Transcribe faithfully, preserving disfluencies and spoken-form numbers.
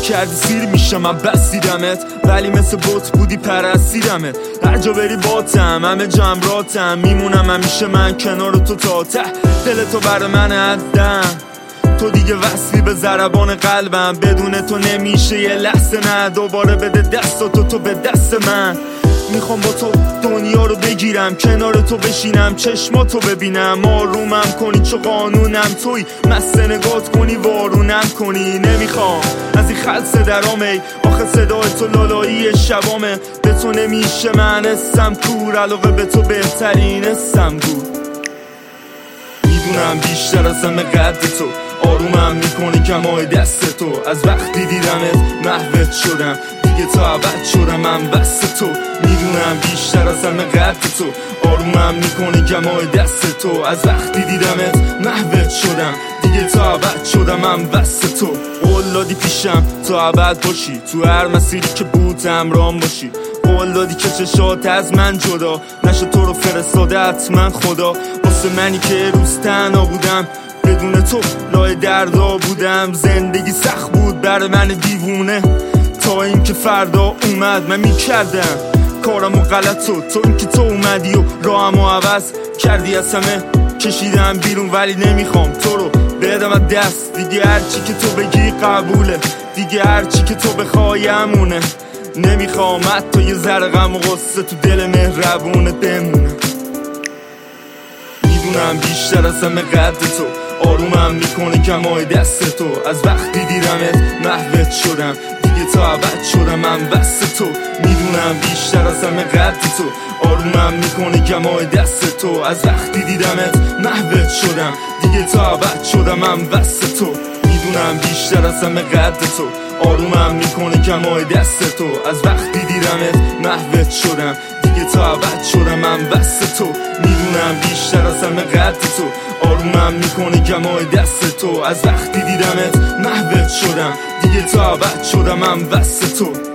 کردی سیر میشم من بس دیدمت، ولی مثل بوت بودی پرستیدمت. هر جا بری باتم همه جمراتم، میمونم همیشه من کنار تو تا ته. دل تو بر من عدم، تو دیگه وصلی به ضربان قلبم. بدون تو نمیشه یه لحظه نه، دوباره بده دستاتو تو به دست من. میخوام با تو دنیا رو بگیرم، کنار تو بشینم چشماتو ببینم. آرومم کنی چو قانونم توی، مست نگات کنی وارونم کنی. نمیخوام از این خلصه درام، ای آخه صدای تو لالایی شبامه. به تو نمیشه من اسم کور، علاقه به تو بهترین اسم گور. میدونم بیشتر از همه قد تو، آرومم میکنی کمای دست تو. از وقتی دیدمت محوت شدم، دیگه تا ابد شدم من بس تو. میدونم بیشتر از همه قد تو، آرومم میکنی کمای دست تو. از وقتی دیدمت محوت شدم، دیگه تا ابد شدم من بس تو. قول دادی پیشم تا ابد باشی، تو هر مسیری که بود همراهم باشی. قول دادی که چشات از من جدا نشه، تو رو فرستاده حتما خدا. واسه منی که روز تنها بودم، بدون تو لای دردا بودم. زندگی سخت بود بر من دیوونه، تا اینکه فردا اومد من میکردم کارمو غلط. تو تو اینکه تو اومدی و راهمو عوض کردی، از همه کشیدم بیرون. ولی نمیخوام تو رو بدم دست، دیگه هرچی که تو بگی قبوله، دیگه هرچی که تو بخوای همونه. نمیخوام حتی یه ذره غم و غصه تو دل مهربونت بمونه. میدونم بیشتر از همه قد تو، آرومم میکنه کمای دست تو. از وقتی دیدمت محوت شدم، دیگه تا ابد شدم من بس تو. میدونم بیشتر از همه قد تو، آرومم میکنه کمای دست تو. از وقتی دیدمت محوت شدم، دیگه تا ابد شدم من بس تو. میدونم بیشتر از همه قد تو، آرومم میکنه کمای دست تو. از وقتی دیدمت محوت شدم، دیگه تا ابد شدم من بس تو. میدونم بیشتر از همه قد تو، آرومم میکنه کمای دست تو. از وقتی دیدمت محوت شدم، دیگه تا ابد شدم من بس تو.